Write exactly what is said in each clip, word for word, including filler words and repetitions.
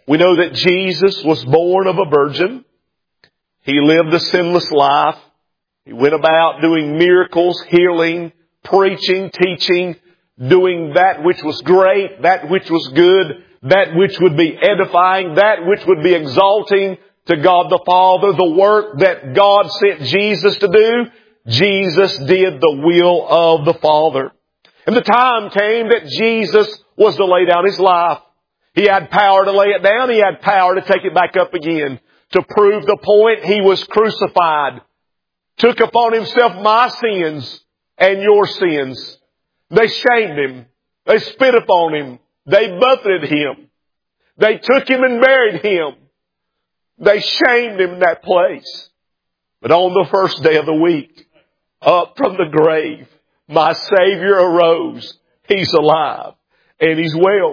We know that Jesus was born of a virgin. He lived a sinless life. He went about doing miracles, healing, preaching, teaching, doing that which was great, that which was good, that which would be edifying, that which would be exalting to God the Father. The work that God sent Jesus to do, Jesus did the will of the Father. And the time came that Jesus was to lay down His life. He had power to lay it down. He had power to take it back up again. To prove the point, He was crucified. Took upon Himself my sins and your sins. They shamed Him. They spit upon Him. They buffeted Him. They took Him and buried Him. They shamed Him in that place. But on the first day of the week, up from the grave, my Savior arose. He's alive. And He's well.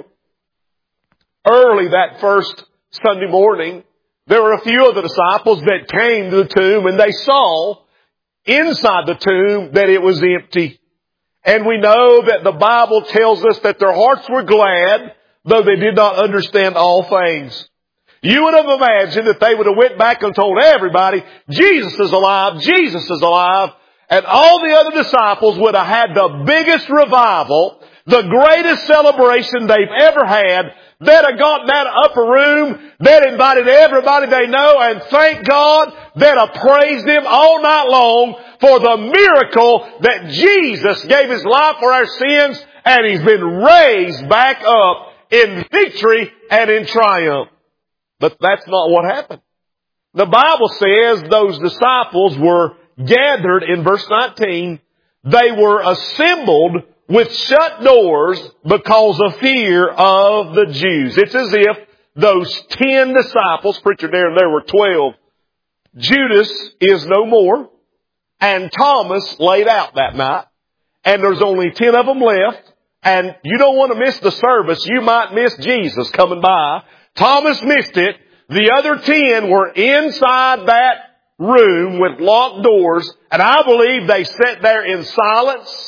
Early that first Sunday morning, there were a few of the disciples that came to the tomb and they saw inside the tomb that it was empty. And we know that the Bible tells us that their hearts were glad, though they did not understand all things. You would have imagined that they would have went back and told everybody, Jesus is alive, Jesus is alive. And all the other disciples would have had the biggest revival, the greatest celebration they've ever had. They'd have got in that upper room. They'd invited everybody they know, and thank God, they'd have praised Him all night long for the miracle that Jesus gave His life for our sins, and He's been raised back up in victory and in triumph. But that's not what happened. The Bible says those disciples were gathered in verse nineteen. They were assembled with shut doors because of fear of the Jews. It's as if those ten disciples, preacher there and there were twelve. Judas is no more. And Thomas laid out that night. And there's only ten of them left. And you don't want to miss the service. You might miss Jesus coming by. Thomas missed it. The other ten were inside that room with locked doors. And I believe they sat there in silence.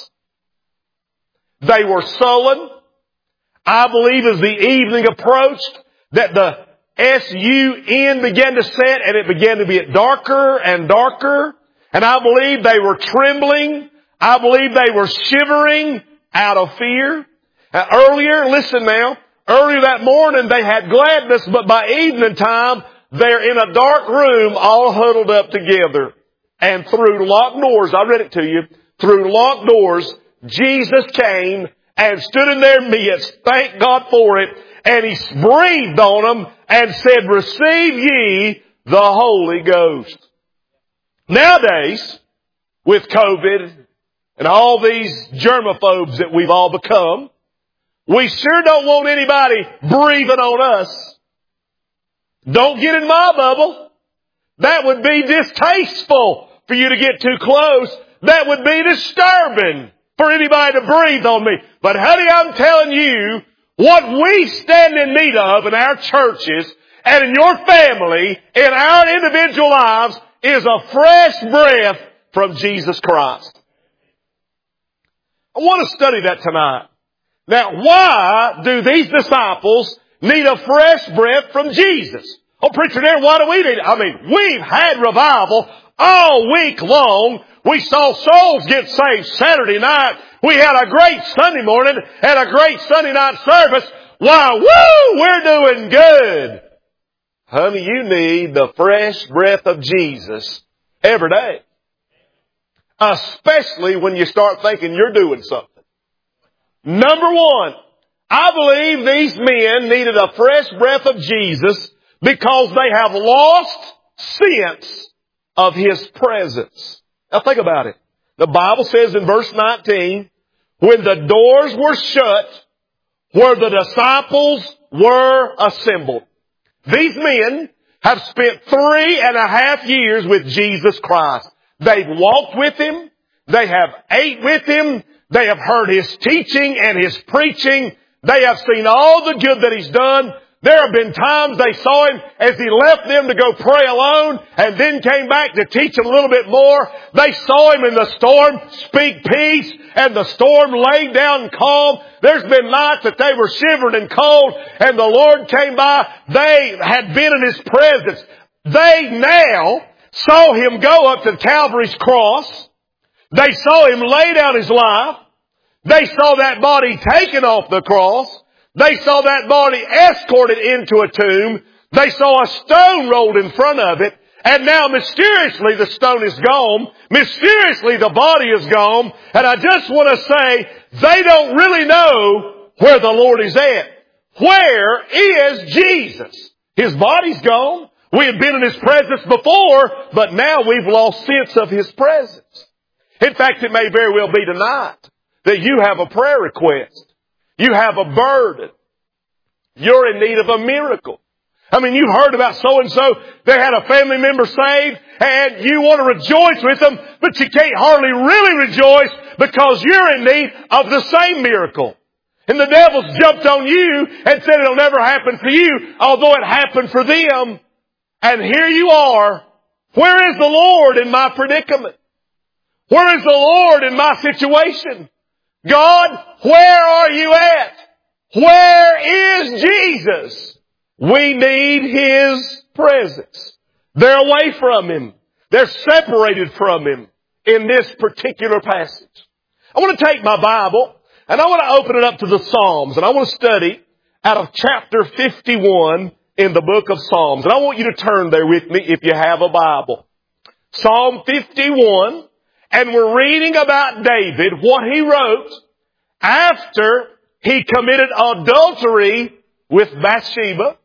They were sullen. I believe as the evening approached that the S U N began to set and it began to get darker and darker. And I believe they were trembling. I believe they were shivering out of fear. Now, earlier, listen now, earlier that morning they had gladness, but by evening time they're in a dark room all huddled up together. And through locked doors, I read it to you, through locked doors, Jesus came and stood in their midst. Thank God for it. And He breathed on them and said, receive ye the Holy Ghost. Nowadays, with COVID and all these germaphobes that we've all become, we sure don't want anybody breathing on us. Don't get in my bubble. That would be distasteful for you to get too close. That would be disturbing for anybody to breathe on me. But honey, I'm telling you, what we stand in need of in our churches and in your family, in our individual lives, is a fresh breath from Jesus Christ. I want to study that tonight. Now, why do these disciples need a fresh breath from Jesus? Oh, preacher, there, why do we need it? I mean, we've had revival all week long. We saw souls get saved Saturday night. We had a great Sunday morning and a great Sunday night service. Why, woo, we're doing good. Honey, you need the fresh breath of Jesus every day. Especially when you start thinking you're doing something. Number one, I believe these men needed a fresh breath of Jesus because they have lost sense of His presence. Now think about it. The Bible says in verse nineteen, when the doors were shut, where the disciples were assembled. These men have spent three and a half years with Jesus Christ. They've walked with Him. They have ate with Him. They have heard His teaching and His preaching. They have seen all the good that He's done. There have been times they saw Him as He left them to go pray alone and then came back to teach them a little bit more. They saw Him in the storm speak peace and the storm laid down calm. There's been nights that they were shivering and cold, and the Lord came by. They had been in His presence. They now saw Him go up to Calvary's cross. They saw Him lay down His life. They saw that body taken off the cross. They saw that body escorted into a tomb. They saw a stone rolled in front of it. And now mysteriously the stone is gone. Mysteriously the body is gone. And I just want to say, they don't really know where the Lord is at. Where is Jesus? His body's gone. We had been in His presence before, but now we've lost sense of His presence. In fact, it may very well be tonight that you have a prayer request. You have a burden. You're in need of a miracle. I mean, you've heard about so-and-so. They had a family member saved, and you want to rejoice with them, but you can't hardly really rejoice because you're in need of the same miracle. And the devil's jumped on you and said it'll never happen for you, although it happened for them. And here you are. Where is the Lord in my predicament? Where is the Lord in my situation? God, where are you at? Where is Jesus? We need His presence. They're away from Him. They're separated from Him in this particular passage. I want to take my Bible and I want to open it up to the Psalms, and I want to study out of chapter fifty-one in the book of Psalms. And I want you to turn there with me if you have a Bible. Psalm fifty-one, and we're reading about David, what he wrote after he committed adultery with Bathsheba,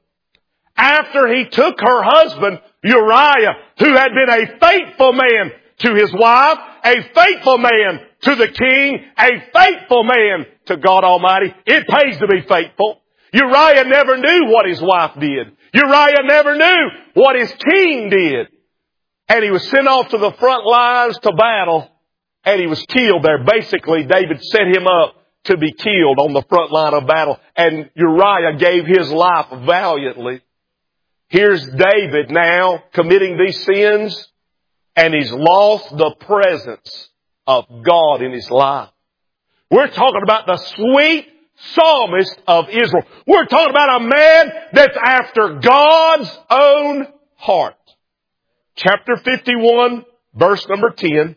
after he took her husband, Uriah, who had been a faithful man to his wife, a faithful man to the king, a faithful man to God Almighty. It pays to be faithful. Uriah never knew what his wife did. Uriah never knew what his king did. And he was sent off to the front lines to battle, and he was killed there. Basically, David set him up to be killed on the front line of battle, and Uriah gave his life valiantly. Here's David now committing these sins, and he's lost the presence of God in his life. We're talking about the sweet psalmist of Israel. We're talking about a man that's after God's own heart. Chapter fifty-one, verse number ten.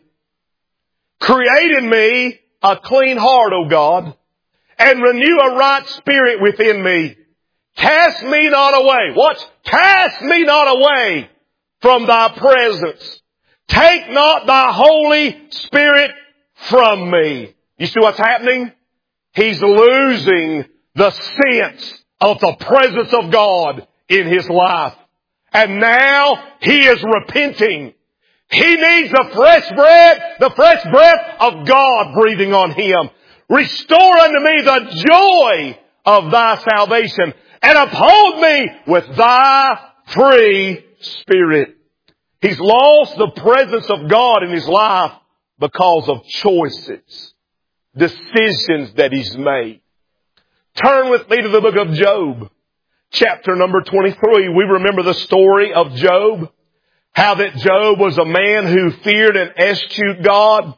Create in me a clean heart, O God, and renew a right spirit within me. Cast me not away. Watch. Cast me not away from Thy presence. Take not Thy Holy Spirit from me. You see what's happening? He's losing the sense of the presence of God in his life. And now he is repenting. He needs the fresh breath, the fresh breath of God breathing on him. Restore unto me the joy of Thy salvation, and uphold me with Thy free spirit. He's lost the presence of God in his life because of choices, decisions that he's made. Turn with me to the book of Job, chapter number twenty-three. We remember the story of Job. How that Job was a man who feared and eschewed God.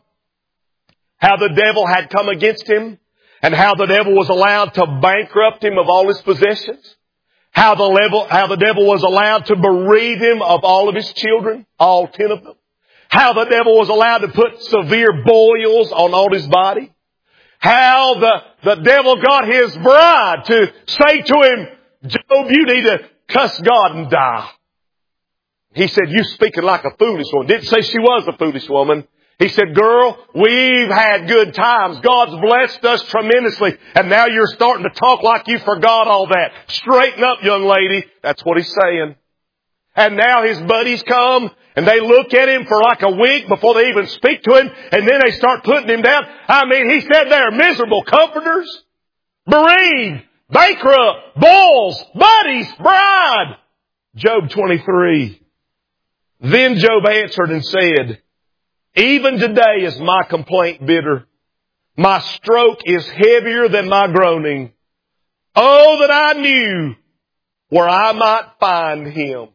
How the devil had come against him. And how the devil was allowed to bankrupt him of all his possessions. How the, level, how the devil was allowed to bereave him of all of his children, all ten of them. How the devil was allowed to put severe boils on all his body. How the, the devil got his bride to say to him, Job, you need to cuss God and die. He said, you speaking like a foolish woman. Didn't say she was a foolish woman. He said, girl, we've had good times. God's blessed us tremendously. And now you're starting to talk like you forgot all that. Straighten up, young lady. That's what he's saying. And now his buddies come and they look at him for like a week before they even speak to him. And then they start putting him down. I mean, he said they're miserable comforters, bereaved, bankrupt, bulls, buddies, bride. Job twenty-three. Then Job answered and said, even today is my complaint bitter. My stroke is heavier than my groaning. Oh, that I knew where I might find him.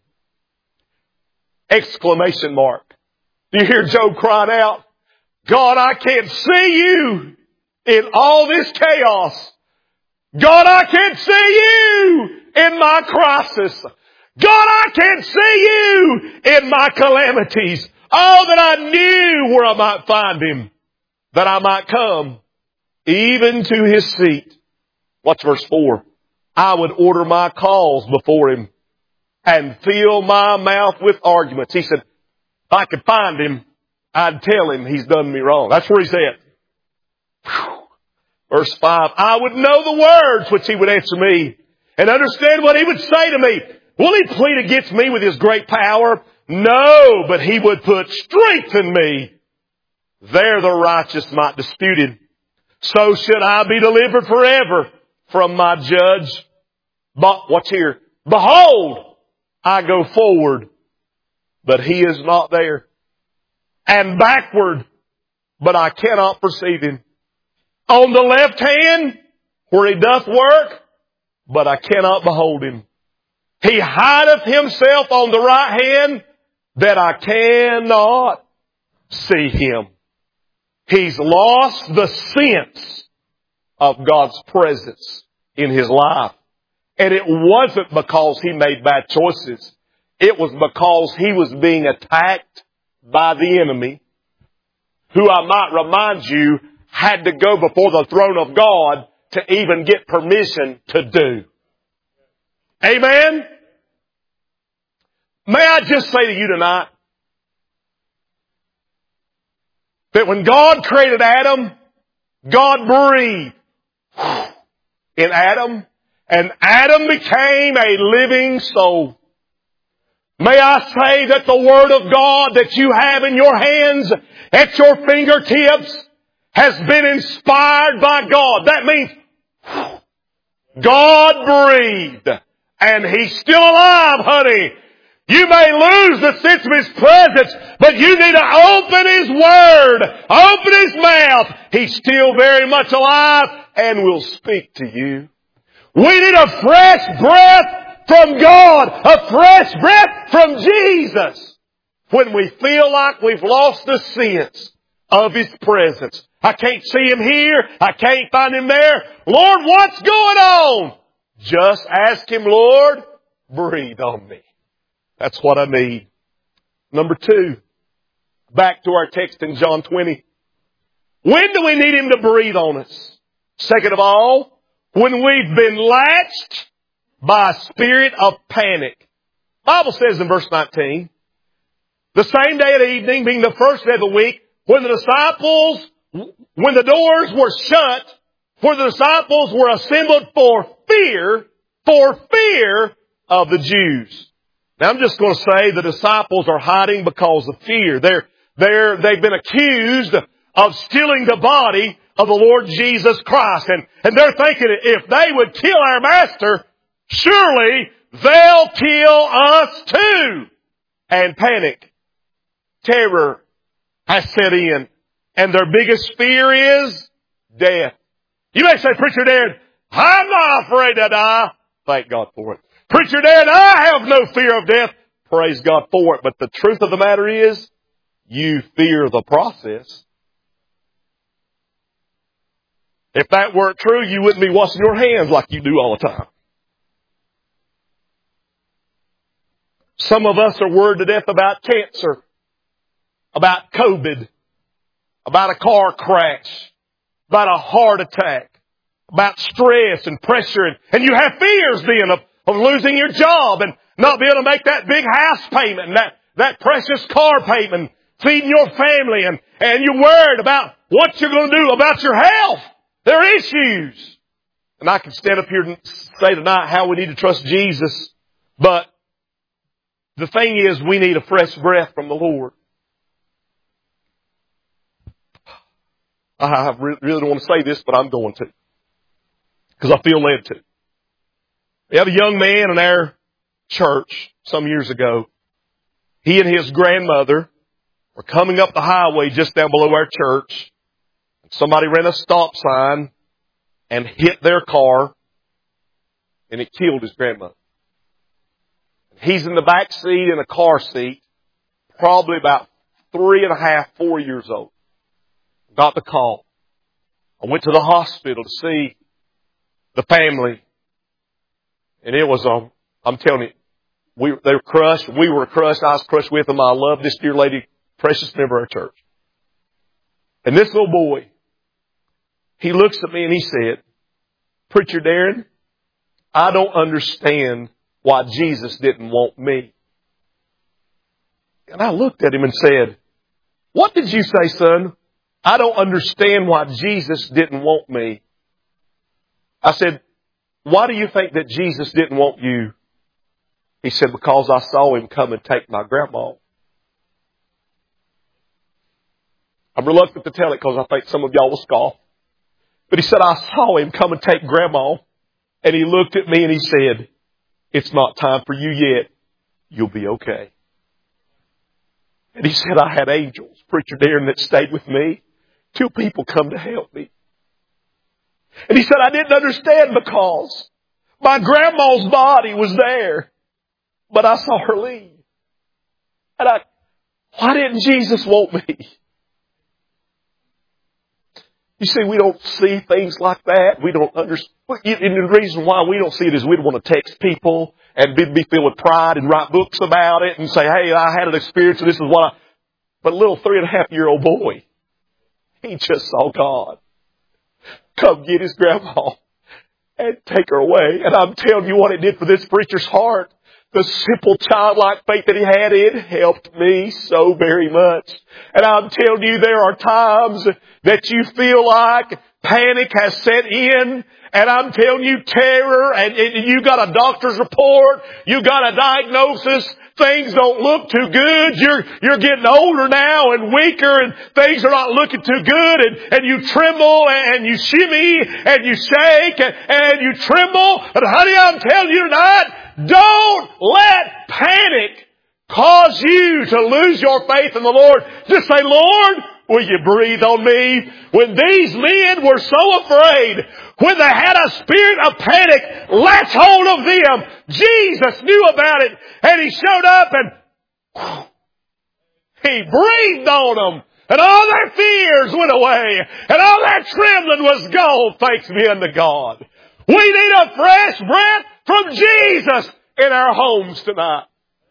Exclamation mark. Do you hear Job crying out? God, I can't see you. in all this chaos. God, I can't see You in my crisis. God, I can't see You in my calamities. Oh, that I knew where I might find Him, that I might come even to His seat. Watch verse four. I would order my cause before Him and fill my mouth with arguments. He said, if I could find Him, I'd tell Him He's done me wrong. That's where He's at. Whew. Verse five, I would know the words which He would answer me and understand what He would say to me. Will He plead against me with His great power? No, but He would put strength in me. There the righteous might dispute Him. So should I be delivered forever from my judge. But, watch here. Behold, I go forward, but He is not there. And backward, but I cannot perceive Him. On the left hand, where He doth work, but I cannot behold Him. He hideth Himself on the right hand, that I cannot see Him. He's lost the sense of God's presence in his life. And it wasn't because he made bad choices. It was because he was being attacked by the enemy, who I might remind you had to go before the throne of God to even get permission to do. Amen? May I just say to you tonight that when God created Adam, God breathed in Adam, and Adam became a living soul. May I say that the Word of God that you have in your hands, at your fingertips, has been inspired by God. That means God breathed, and He's still alive, honey. You may lose the sense of His presence, but you need to open His Word, open His mouth. He's still very much alive and will speak to you. We need a fresh breath from God, a fresh breath from Jesus, when we feel like we've lost the sense of His presence. I can't see Him here. I can't find Him there. Lord, what's going on? Just ask Him, Lord, breathe on me. That's what I need. Number two, back to our text in John twenty. When do we need Him to breathe on us? Second of all, when we've been latched by a spirit of panic. The Bible says in verse nineteen, the same day at evening, being the first day of the week, when the disciples, when the doors were shut, where the disciples were assembled for fear, for fear of the Jews. Now I'm just going to say the disciples are hiding because of fear. They're, they're, they've been accused of stealing the body of the Lord Jesus Christ. And, and they're thinking if they would kill our Master, surely they'll kill us too. And panic, terror has set in. And their biggest fear is death. You may say, Preacher Darren, I'm not afraid to die. Thank God for it. Preacher Darren, I have no fear of death. Praise God for it. But the truth of the matter is, you fear the process. If that weren't true, you wouldn't be washing your hands like you do all the time. Some of us are worried to death about cancer, about COVID, about a car crash, about a heart attack, about stress and pressure. And, and you have fears then of, of losing your job and not being able to make that big house payment and that, that precious car payment, feeding your family. And, and you're worried about what you're going to do about your health. There are issues. And I can stand up here and say tonight how we need to trust Jesus. But the thing is, we need a fresh breath from the Lord. I really don't want to say this, but I'm going to. Because I feel led to. We have a young man in our church some years ago. He and his grandmother were coming up the highway just down below our church. Somebody ran a stop sign and hit their car, and it killed his grandmother. He's in the back seat in a car seat, probably about three and a half, four years old. Got the call. I went to the hospital to see the family. And it was, um, I'm telling you, we, they were crushed. We were crushed. I was crushed with them. I love this dear lady, precious member of our church. And this little boy, he looks at me and he said, Preacher Darren, I don't understand why Jesus didn't want me. And I looked at him and said, what did you say, son? I don't understand why Jesus didn't want me. I said, why do you think that Jesus didn't want you? He said, because I saw him come and take my grandma. I'm reluctant to tell it because I think some of y'all will scoff. But he said, I saw him come and take grandma. And he looked at me and he said, it's not time for you yet. You'll be okay. And he said, I had angels, Preacher Darren, that stayed with me till people come to help me. And he said, I didn't understand because my grandma's body was there, but I saw her leave. And I, why didn't Jesus want me? You see, we don't see things like that. We don't understand. And the reason why we don't see it is we don't want to text people and be, be filled with pride and write books about it and say, hey, I had an experience and this is what I... But a little three and a half year old boy, he just saw God come get his grandma and take her away. And I'm telling you what it did for this preacher's heart. The simple childlike faith that he had, it helped me so very much. And I'm telling you, there are times that you feel like panic has set in. And I'm telling you, terror, and, and you got a doctor's report, you got a diagnosis, things don't look too good, you're, you're getting older now and weaker and things are not looking too good and, and you tremble and you shimmy and you shake and, and you tremble. But honey, I'm telling you tonight, don't let panic cause you to lose your faith in the Lord. Just say, Lord, will you breathe on me? When these men were so afraid, when they had a spirit of panic, latch hold of them. Jesus knew about it, and He showed up and whew, He breathed on them, and all their fears went away, and all their trembling was gone. Thanks be unto God. We need a fresh breath from Jesus in our homes tonight.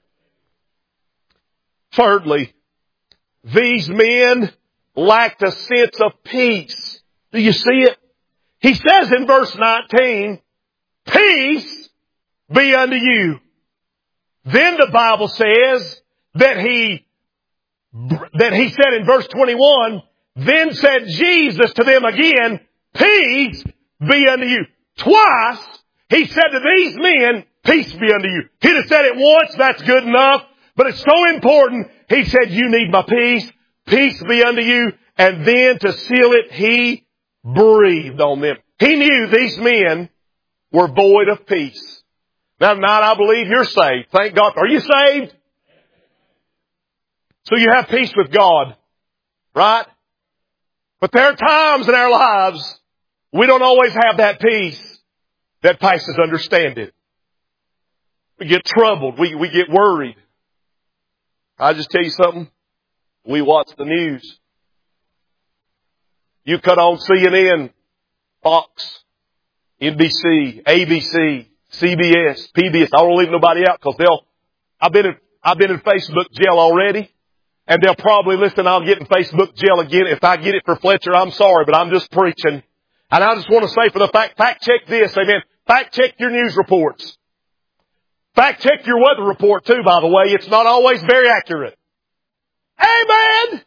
Thirdly, these men lacked a sense of peace. Do you see it? He says in verse nineteen, peace be unto you. Then the Bible says that he, that he said in verse twenty-one, then said Jesus to them again, peace be unto you. Twice he said to these men, peace be unto you. He'd have said it once, that's good enough. But it's so important. He said, you need my peace. Peace be unto you. And then to seal it, He breathed on them. He knew these men were void of peace. Now tonight I believe you're saved. Thank God. Are you saved? So you have peace with God. Right? But there are times in our lives we don't always have that peace that passes understanding. We get troubled. We, we get worried. I just tell you something. We watch the news. You cut on C N N, Fox, N B C, A B C, C B S, P B S. I don't leave nobody out because they'll, I've been in, I've been in Facebook jail already. And they'll probably listen, I'll get in Facebook jail again. If I get it for Fletcher, I'm sorry, but I'm just preaching. And I just want to say for the fact, fact check this, amen. Fact check your news reports. Fact check your weather report too, by the way. It's not always very accurate. Amen.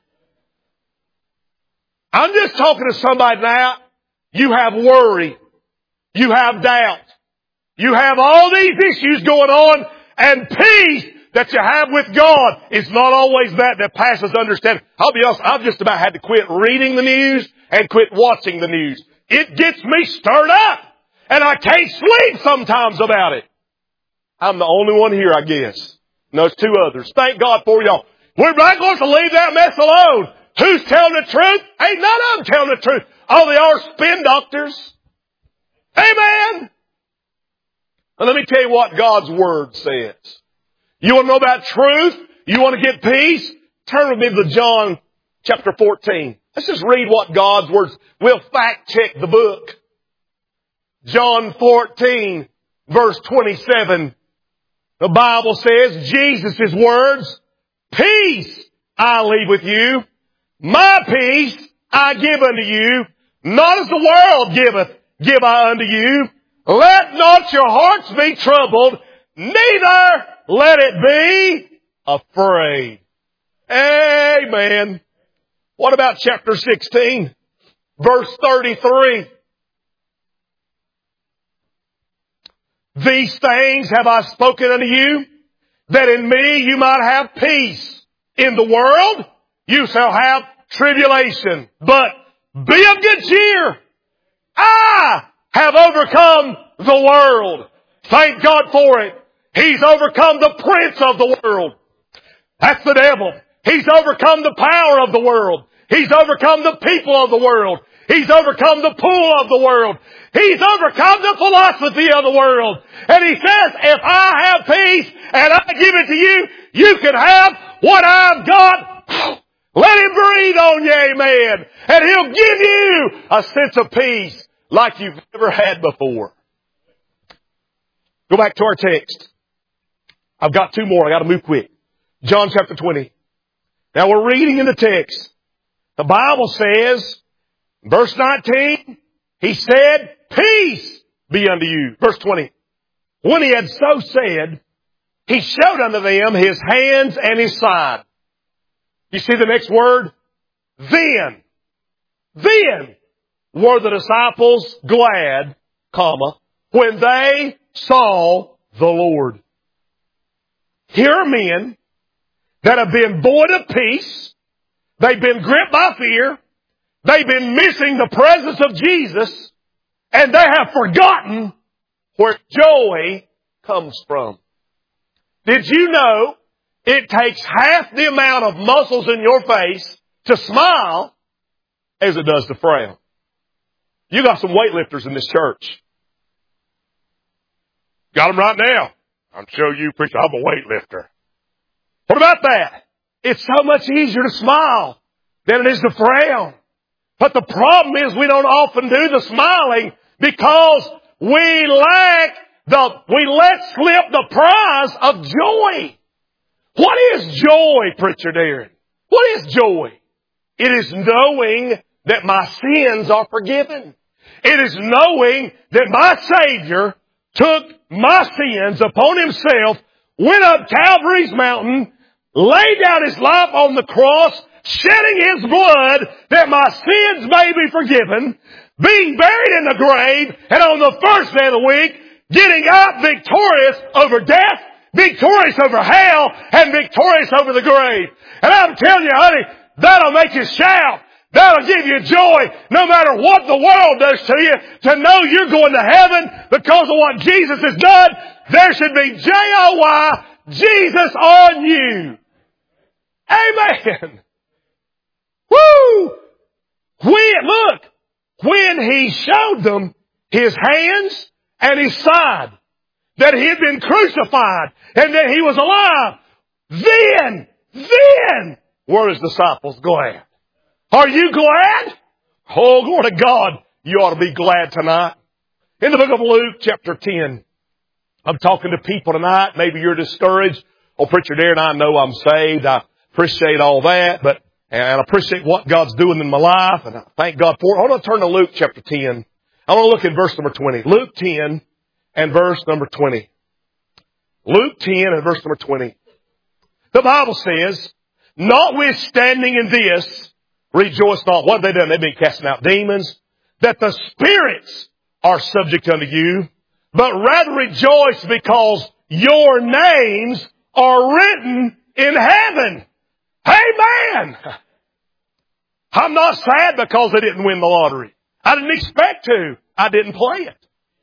I'm just talking to somebody now. You have worry. You have doubt. You have all these issues going on, and peace that you have with God is not always that that passes understanding. I'll be honest, I've just about had to quit reading the news and quit watching the news. It gets me stirred up, and I can't sleep sometimes about it. I'm the only one here, I guess. No, there's two others. Thank God for y'all. We're not going to leave that mess alone. Who's telling the truth? Ain't none of them telling the truth. All they are spin doctors. Amen. And let me tell you what God's Word says. You want to know about truth? You want to get peace? Turn with me to John chapter fourteen. Let's just read what God's words. We'll fact check the book. John fourteen, verse twenty-seven. The Bible says, Jesus' words, peace I leave with you. My peace I give unto you. Not as the world giveth, give I unto you. Let not your hearts be troubled, neither let it be afraid. Amen. What about chapter sixteen, verse thirty-three? These things have I spoken unto you, that in me you might have peace. In the world you shall have tribulation, but be of good cheer. I have overcome the world. Thank God for it. He's overcome the prince of the world. That's the devil. He's overcome the power of the world. He's overcome the people of the world. He's overcome the pull of the world. He's overcome the philosophy of the world. And he says, if I have peace and I give it to you, you can have what I've got. Let him breathe on you, amen. And he'll give you a sense of peace like you've never had before. Go back to our text. I've got two more. I got to move quick. John chapter twenty. Now we're reading in the text. The Bible says, verse nineteen, he said, peace be unto you. Verse twenty. When he had so said, he showed unto them his hands and his side. You see the next word? Then. Then were the disciples glad, comma, when they saw the Lord. Here are men that have been void of peace. They've been gripped by fear. They've been missing the presence of Jesus. And they have forgotten where joy comes from. Did you know it takes half the amount of muscles in your face to smile as it does to frown? You got some weightlifters in this church. Got them right now. I'm sure you, preacher, I'm a weightlifter. What about that? It's so much easier to smile than it is to frown. But the problem is we don't often do the smiling because we lack the, we let slip the prize of joy. What is joy, Preacher Darren? What is joy? It is knowing that my sins are forgiven. It is knowing that my Savior took my sins upon himself, went up Calvary's mountain, laid down his life on the cross, shedding his blood that my sins may be forgiven, being buried in the grave, and on the first day of the week, getting up victorious over death, victorious over hell, and victorious over the grave. And I'm telling you, honey, that'll make you shout. That'll give you joy no matter what the world does to you, to know you're going to heaven because of what Jesus has done. There should be J O Y, Jesus on you. Amen. Woo! When, look, when he showed them his hands and his side, that he had been crucified and that he was alive, then, then were his disciples glad. Are you glad? Oh, glory to God. You ought to be glad tonight. In the book of Luke, chapter ten, I'm talking to people tonight. Maybe you're discouraged. Oh, Preacher Darren, I know I'm saved. I appreciate all that, but and I appreciate what God's doing in my life, and I thank God for it. I want to turn to Luke chapter ten. I want to look at verse number twenty. Luke ten and verse number twenty. Luke ten and verse number twenty. The Bible says, notwithstanding in this, rejoice not. What have they done? They've been casting out demons. That the spirits are subject unto you, but rather rejoice because your names are written in heaven. Amen. I'm not sad because they didn't win the lottery. I didn't expect to. I didn't play it.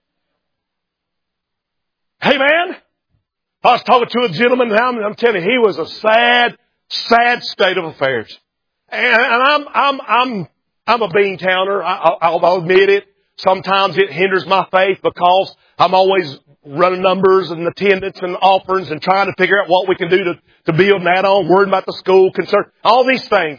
Amen. I was talking to a gentleman, and I'm, I'm telling you, he was a sad, sad state of affairs. And, and I'm, I'm, I'm, I'm a bean counter. I, I'll, I'll admit it. Sometimes it hinders my faith because I'm always running numbers and attendance and offerings and trying to figure out what we can do to, to build that on, worrying about the school concern, all these things.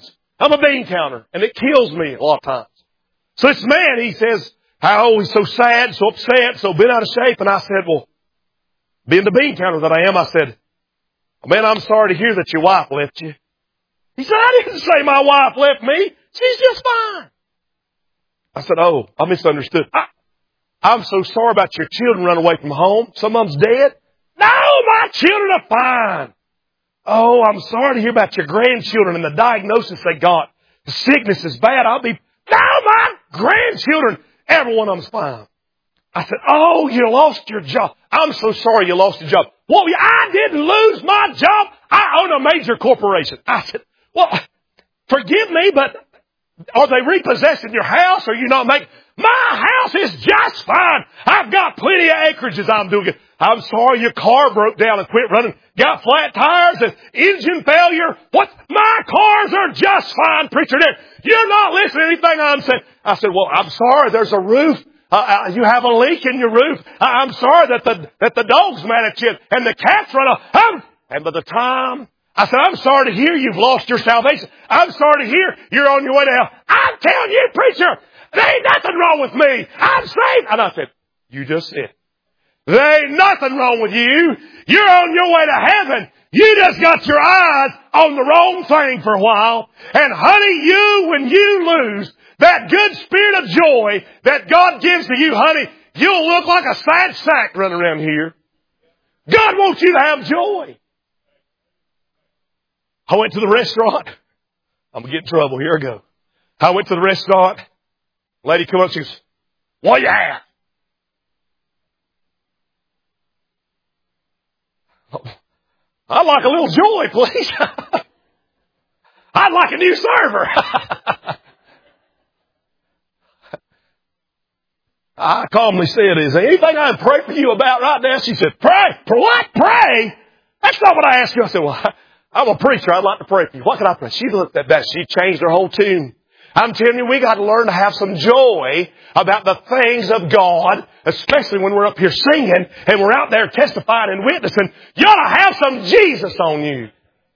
I'm a bean counter, and it kills me a lot of times. So this man, he says, how he's so sad, so upset, so bent out of shape. And I said, well, being the bean counter that I am, I said, man, I'm sorry to hear that your wife left you. He said, I didn't say my wife left me. She's just fine. I said, oh, I misunderstood. I, I'm so sorry about your children running away from home. Some of them's dead. No, my children are fine. Oh, I'm sorry to hear about your grandchildren and the diagnosis they got. The sickness is bad. I'll be, no, my grandchildren, every one of them's fine. I said, oh, you lost your job. I'm so sorry you lost your job. Well, I didn't lose my job. I own a major corporation. I said, well, forgive me, but are they repossessing your house? Or are you not making... My house is just fine. I've got plenty of acreages I'm doing it. I'm sorry your car broke down and quit running. Got flat tires and engine failure. What? My cars are just fine, preacher. You're not listening to anything I'm saying. I said, well, I'm sorry. There's a roof. Uh, uh, you have a leak in your roof. Uh, I'm sorry that the that the dog's mad at you and the cat's run off. Um, and by the time I said, I'm sorry to hear you've lost your salvation. I'm sorry to hear you're on your way to hell. I'm telling you, preacher, there ain't nothing wrong with me. I'm saved. And I said, you just said, there ain't nothing wrong with you. You're on your way to heaven. You just got your eyes on the wrong thing for a while. And honey, you, when you lose that good spirit of joy that God gives to you, honey, you'll look like a sad sack running around here. God wants you to have joy. I went to the restaurant. I'm going to get in trouble. Here I go. I went to the restaurant. Lady come up, she goes, what do you have? Oh, I'd like a little joy, please. I'd like a new server. I calmly said, is there anything I can pray for you about right now? She said, pray? For what? Pray? That's not what I asked you. I said, well, I'm a preacher. I'd like to pray for you. What can I pray? She looked at that. She changed her whole tune. I'm telling you, we got to learn to have some joy about the things of God, especially when we're up here singing and we're out there testifying and witnessing. You ought to have some Jesus on you.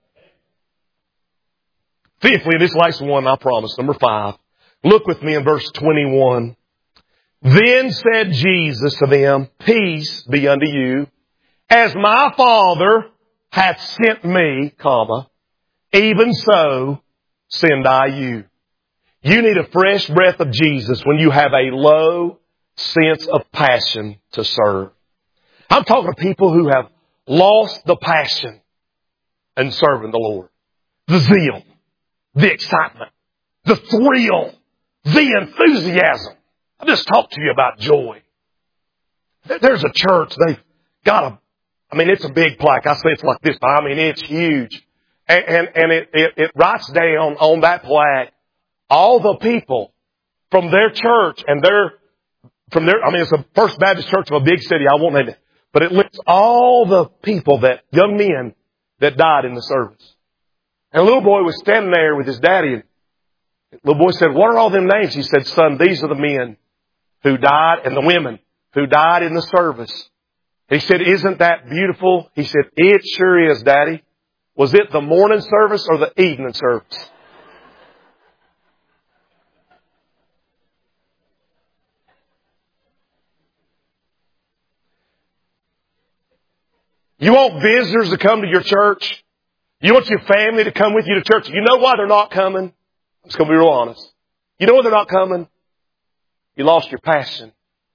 Fifthly, this last one, I promise, number five. Look with me in verse twenty-one. Then said Jesus to them, peace be unto you. As my Father hath sent me, comma, even so send I you. You need a fresh breath of Jesus when you have a low sense of passion to serve. I'm talking to people who have lost the passion in serving the Lord. The zeal, the excitement, the thrill, the enthusiasm. I just talked to you about joy. There's a church, they've got a, I mean, it's a big plaque. I say it's like this, but I mean, it's huge. And, and, and it, it, it writes down on that plaque all the people from their church and their, from their, I mean, it's a First Baptist church of a big city. I won't name it. But it lists all the people that, young men that died in the service. And a little boy was standing there with his daddy and the little boy said, what are all them names? He said, son, these are the men who died and the women who died in the service. He said, isn't that beautiful? He said, it sure is, Daddy. Was it the morning service or the evening service? You want visitors to come to your church? You want your family to come with you to church? You know why they're not coming? I'm just going to be real honest. You know why they're not coming? You lost your passion.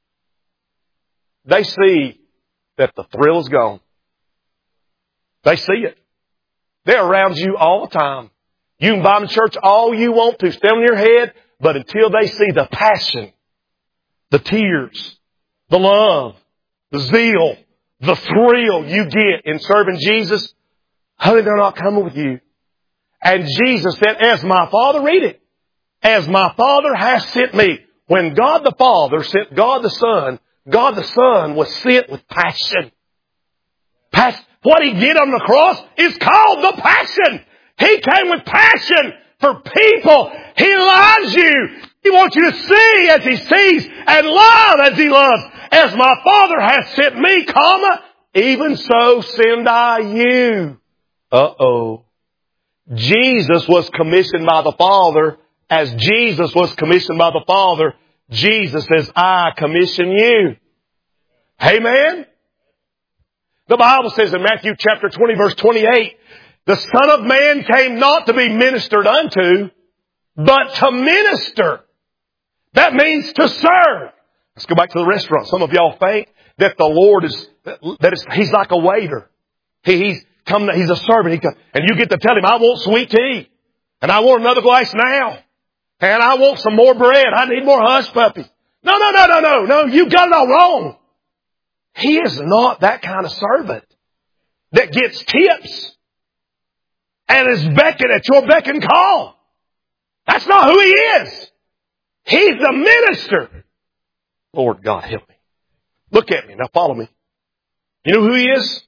They see that the thrill is gone. They see it. They're around you all the time. You can buy them to church all you want to, stand on your head, but until they see the passion, the tears, the love, the zeal, the thrill you get in serving Jesus, honey, they're not coming with you. And Jesus said, as my Father, read it, as my Father has sent me. When God the Father sent God the Son, God the Son was sent with passion. Passion. What He did on the cross is called the passion. He came with passion for people. He loves you. He wants you to see as He sees and love as He loves. As my Father hath sent me, comma, even so send I you. Uh-oh. Jesus was commissioned by the Father. As Jesus was commissioned by the Father, Jesus says, I commission you. Amen? The Bible says in Matthew chapter twenty verse twenty-eight, the Son of Man came not to be ministered unto, but to minister. That means to serve. Let's go back to the restaurant. Some of y'all think that the Lord is, that it's, He's like a waiter. He, he's come, He's a servant. He come, and you get to tell Him, I want sweet tea. And I want another glass now. And I want some more bread. I need more hush puppies. No, no, no, no, no, no. You got it all wrong. He is not that kind of servant that gets tips and is beckoned at your beck and call. That's not who He is. He's the minister. Lord God, help me. Look at me. Now follow me. You know who He is?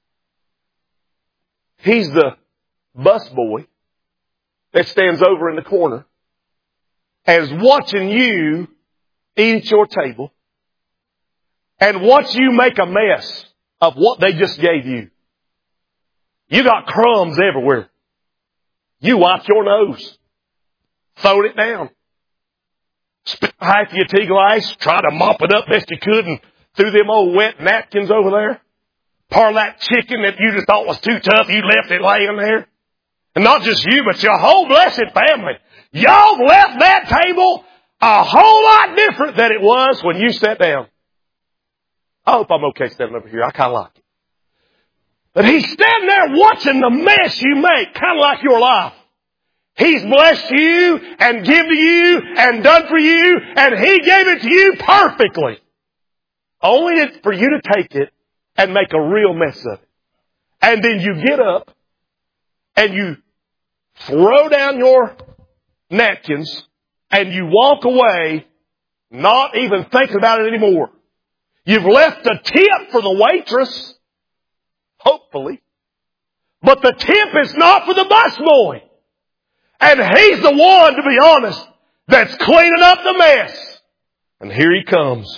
He's the busboy that stands over in the corner and is watching you eat at your table and watch you make a mess of what they just gave you. You got crumbs everywhere. You wiped your nose. Throwed it down. Spit half your tea glass. Tried to mop it up best you could and threw them old wet napkins over there. Part of that chicken that you just thought was too tough, you left it laying there. And not just you, but your whole blessed family. Y'all left that table a whole lot different than it was when you sat down. I hope I'm okay standing over here. I kind of like it. But He's standing there watching the mess you make, kind of like your life. He's blessed you and given to you and done for you, and He gave it to you perfectly. Only for you to take it and make a real mess of it. And then you get up and you throw down your napkins and you walk away not even thinking about it anymore. You've left a tip for the waitress, hopefully, but the tip is not for the busboy. And he's the one, to be honest, that's cleaning up the mess. And here he comes.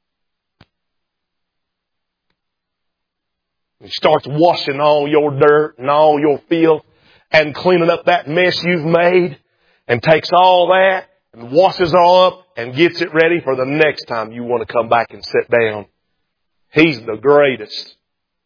He starts washing all your dirt and all your filth and cleaning up that mess you've made, and takes all that and washes it all up and gets it ready for the next time you want to come back and sit down. He's the greatest.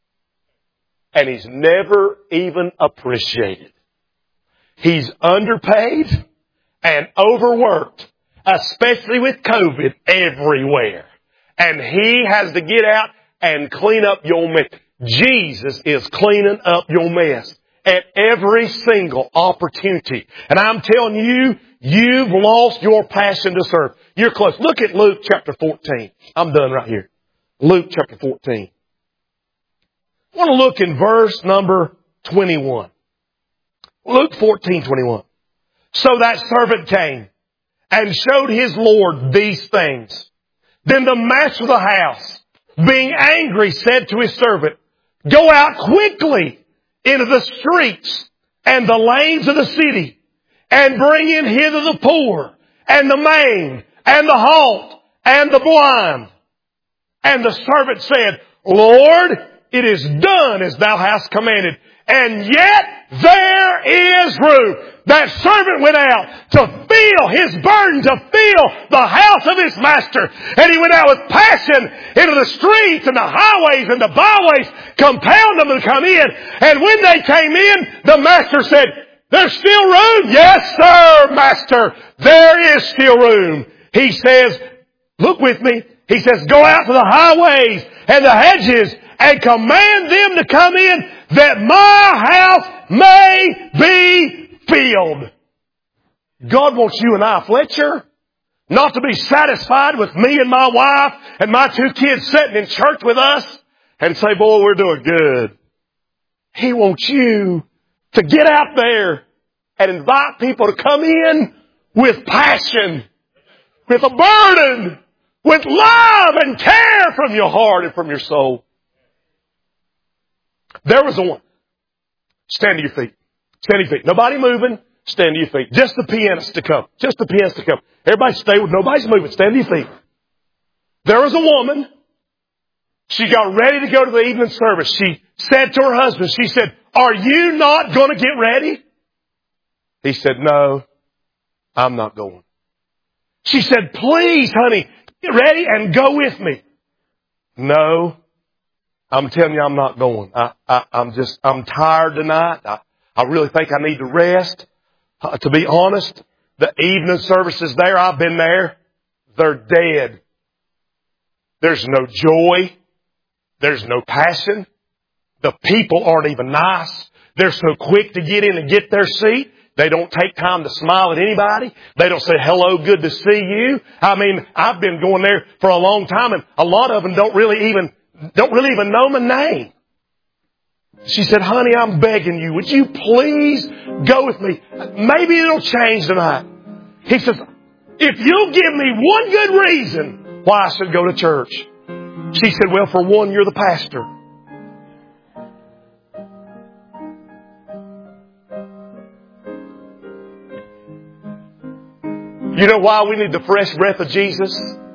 And He's never even appreciated. He's underpaid and overworked, especially with COVID everywhere. And He has to get out and clean up your mess. Jesus is cleaning up your mess at every single opportunity. And I'm telling you, you've lost your passion to serve. You're close. Look at Luke chapter fourteen. I'm done right here. Luke chapter fourteen. I want to look in verse number twenty-one. Luke fourteen twenty-one. So that servant came and showed his Lord these things. Then the master of the house, being angry, said to his servant, Go out quickly into the streets and the lanes of the city, and bring in hither the poor, and the maimed, and the halt, and the blind. And the servant said, Lord, it is done as thou hast commanded, and yet there is room. That servant went out to feel his burden, to feel the house of his master. And he went out with passion into the streets and the highways and the byways, compelled them to come in. And when they came in, the master said, There's still room. Yes, sir, master. There is still room. He says, look with me. He says, go out to the highways and the hedges and command them to come in, that my house may be filled. God wants you and I, Fletcher, not to be satisfied with me and my wife and my two kids sitting in church with us and say, boy, we're doing good. He wants you to get out there and invite people to come in with passion, with a burden, with love and care from your heart and from your soul. There was a one. Stand to your feet. Stand to your feet. Nobody moving. Stand to your feet. Just the pianist to come. Just the pianist to come. Everybody stay with nobody's moving. Stand to your feet. There was a woman. She got ready to go to the evening service. She said to her husband, she said, are you not going to get ready? He said, no, I'm not going. She said, please, honey, get ready and go with me. No, I'm telling you, I'm not going. I, I, I'm just, I'm tired tonight. I, I really think I need to rest. Uh, to be honest, the evening services there, I've been there, they're dead. There's no joy. There's no passion. The people aren't even nice. They're so quick to get in and get their seat. They don't take time to smile at anybody. They don't say, hello, good to see you. I mean, I've been going there for a long time, and a lot of them don't really even, don't really even know my name. She said, honey, I'm begging you, would you please go with me? Maybe it'll change tonight. He says, if you'll give me one good reason why I should go to church. She said, well, for one, you're the pastor. You know why we need the fresh breath of Jesus?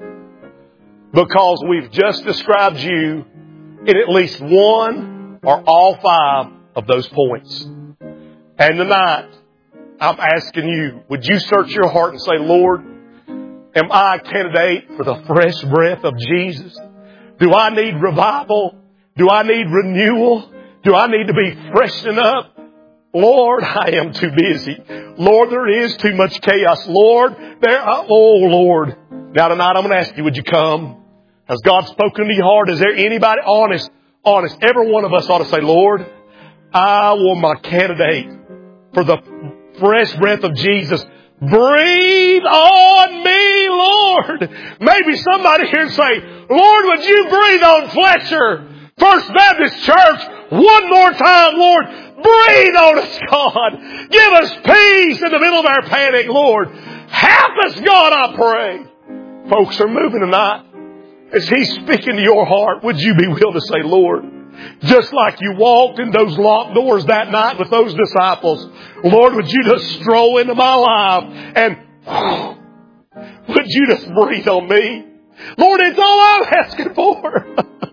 Because we've just described you in at least one or all five of those points. And tonight, I'm asking you, would you search your heart and say, Lord, am I a candidate for the fresh breath of Jesus? Do I need revival? Do I need renewal? Do I need to be freshened up? Lord, I am too busy. Lord, there is too much chaos. Lord, there, oh Lord. Now tonight I'm going to ask you, would you come? Has God spoken to your heart? Is there anybody honest? Honest. Every one of us ought to say, Lord, I want my candidate for the fresh breath of Jesus. Breathe on me, Lord. Maybe somebody here say, Lord, would you breathe on Fletcher First Baptist Church one more time, Lord. Breathe on us, God. Give us peace in the middle of our panic, Lord. Help us, God, I pray. Folks are moving tonight. As He's speaking to your heart, would you be willing to say, Lord, just like you walked in those locked doors that night with those disciples, Lord, would you just stroll into my life and whew, would you just breathe on me? Lord, it's all I'm asking for.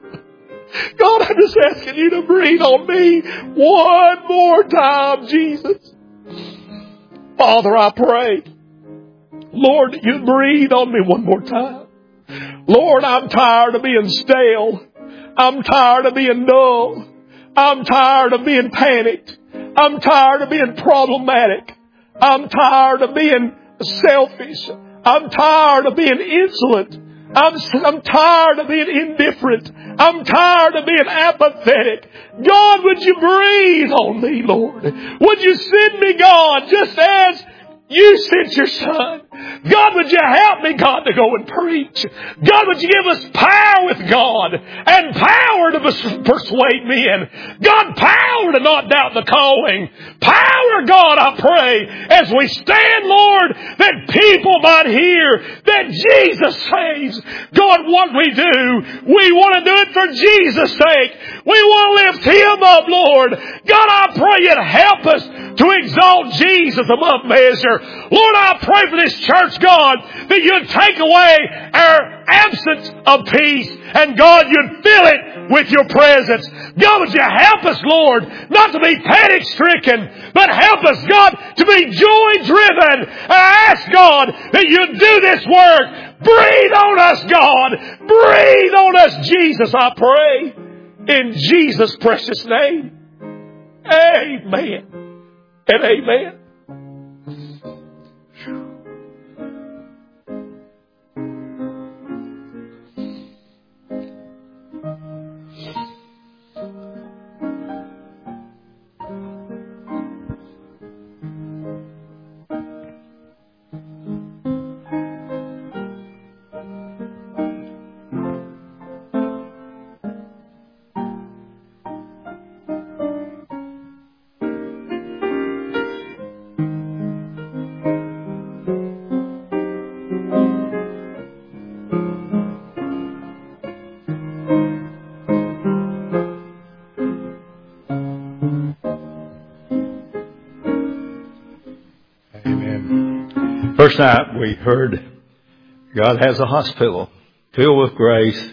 God, I'm just asking you to breathe on me one more time, Jesus. Father, I pray, Lord, you breathe on me one more time. Lord, I'm tired of being stale. I'm tired of being dull. I'm tired of being panicked. I'm tired of being problematic. I'm tired of being selfish. I'm tired of being insolent. I'm, I'm tired of being indifferent. I'm tired of being apathetic. God, would you breathe on me, Lord? Would you send me, God, just as you sent your Son? God, would you help me, God, to go and preach? God, would you give us power with God and power to persuade men? God, power to not doubt the calling. Power, God, I pray, as we stand, Lord, that people might hear that Jesus saves. God, what we do, we want to do it for Jesus' sake. We want to lift Him up, Lord. God, I pray you'd help us to exalt Jesus above measure. Lord, I pray for this church, God, that you'd take away our absence of peace, and God, you'd fill it with your presence. God, would you help us, Lord, not to be panic-stricken, but help us, God, to be joy-driven. I ask, God, that you'd do this work. Breathe on us, God. Breathe on us, Jesus, I pray. In Jesus' precious name. Amen. And amen. First night we heard God has a hospital filled with grace,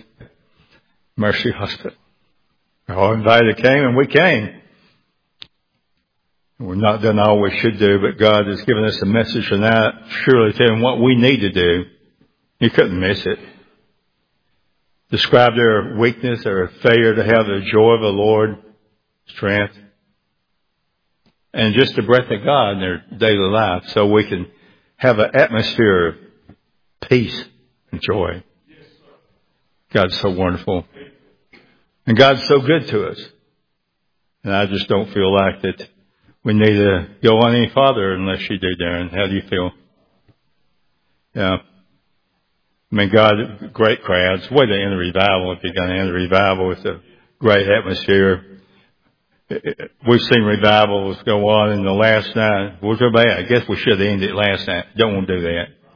Mercy Hospital. All invited came and we came. We're not done all we should do, but God has given us a message tonight, surely telling what we need to do. You couldn't miss it. Describe their weakness, their failure to have the joy of the Lord, strength, and just the breath of God in their daily life, so we can have an atmosphere of peace and joy. God's so wonderful. And God's so good to us. And I just don't feel like that we need to go on any farther unless you do, Darren. How do you feel? Yeah. I mean, God, great crowds. Way to end the revival if you're going to end the revival with a great atmosphere. We've seen revivals go on in the last night. Was so bad. I guess we should have ended it last night. Don't want to do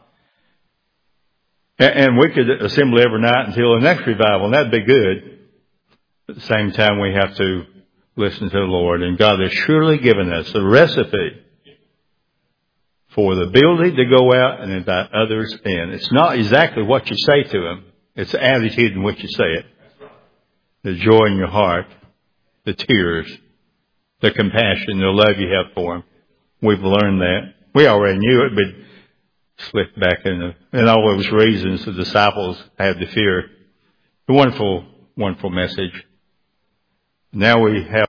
that. And we could assemble every night until the next revival, and that'd be good. At the same time, we have to listen to the Lord. And God has surely given us a recipe for the ability to go out and invite others in. It's not exactly what you say to them. It's the attitude in which you say it. The joy in your heart, the tears, the compassion, the love you have for them. We've learned that. We already knew it, but slipped back in the, and all those reasons the disciples had to fear. A wonderful, wonderful message. Now we have